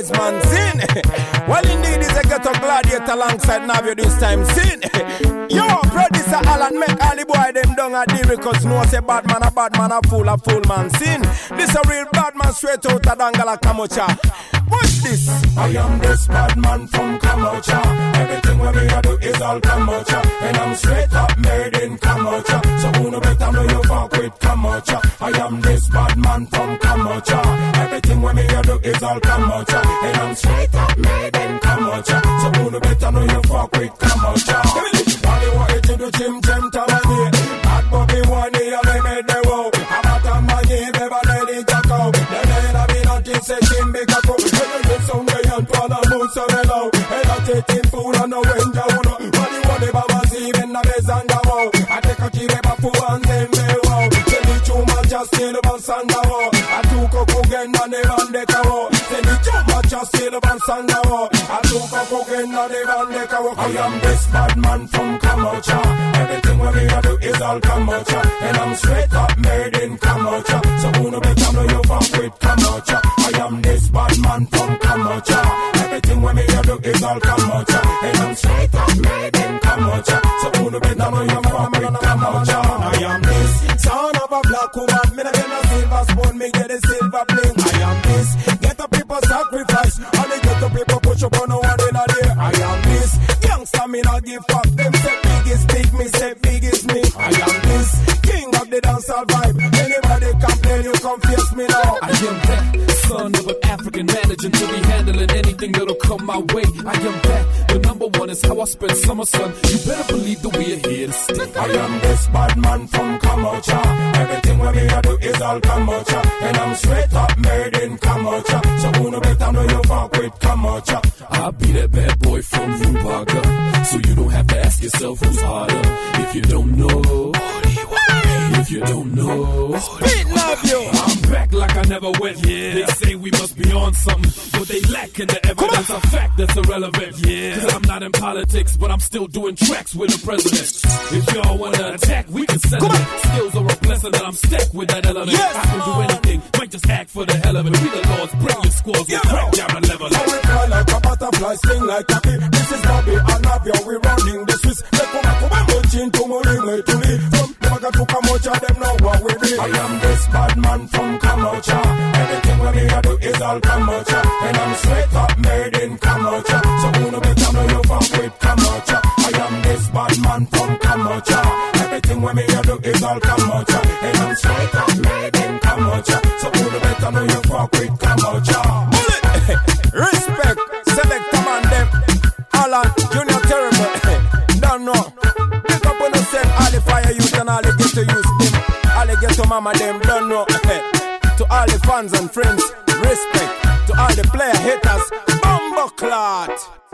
days, man, sin. Well, indeed, it's a ghetto gladiator alongside Navio this time, sin. Yo, producer Alan, make all the boy them down at the records. No, say bad man, a fool man, sin. This a real bad man straight out of Dangala Kamocha. What's this? I am this bad man from Kamocha. Everything what me I do is all Kamocha. And I'm straight up made in Kamocha. So who no better know you fuck with Kamocha. I am this bad man from Kamocha. Everything what me I do is all Kamocha. And I'm straight up made in Kamocha. So who no better know you fuck with Kamocha. Body what it to do Jim Tamani. Bad Bobby one year they made the woe. About a man you never let it go. Then I be not in say Jim big a go. And Pala Musarello, and I take him food and no range. What you want about us even the best and the wall? I take a key back for one thing, they will. Send it too much, just still about Sandawo. I took a cocaine and they ran the cow. Send it too much, just still about Sandawo. I took a cocaine and they ran the cow. I am this bad man from Kamocha. Everything what I do is all Kamocha. And I'm straight up made in Kamocha. So who no better know you fuck with Kamocha. I am this bad man from Kamocha. Everything when me I do is all Kamocha. And I'm straight up made in Kamocha. So who no better know you fuck with Kamocha. I am this son of a black woman. Me not get a silver spoon, me get a silver bling. I am this get the people sacrifice. All the get the people push up on the one in a day. I am this youngster me not give fuck. Them say big is big, me say big is me. I am this king of the dancehall vibe. Anybody complain, you come face me now. I am that son of an African managing to be handling anything that'll come my way. I am back. The number one is how I spend summer, son. You better believe that we are here to stay. I am this bad man from Kamocha. Everything what me I do is all Kamocha. And I'm straight up made in Kamocha. So who no better know you fuck with Kamocha. I'll be that bad boy from Rubaga. So you don't have to ask yourself who's harder. If you don't know, if you don't know, I'm back like I never went. Yeah. They say we must be on something, but they lack in the evidence. A fact that's irrelevant. Yeah. Cause I'm not in politics, but I'm still doing tracks with the president. If y'all wanna attack, we can settle it. Skills are a blessing that I'm stacked with that element. Yes. I can do anything, might just act for the hell of it. We the lords, bring your squads, we'll crack down the level. So we fly like a butterfly, sting like a bee. This is Bobby and Navio, we running the Swiss. Let come back, to Moringa to me. From Nevaga to Kamocha, them know what we do. I am this bad man from Kamocha. Everything what me I do is all Kamocha. And I'm straight up made in Kamocha. So who no better know you fuck with Kamocha. I am this bad man from Kamocha. Everything what me I do is all Kamocha. And I'm straight up made in Kamocha. So who no better know you fuck with Kamocha. Respect, select man them. Alan, Junior Terrible. Don't know. Pick up on yourself, all the fire youth and all the get to use them. All the get to mama them, don't know. To all the fans and friends, respect. To all the player haters, bumbo clot.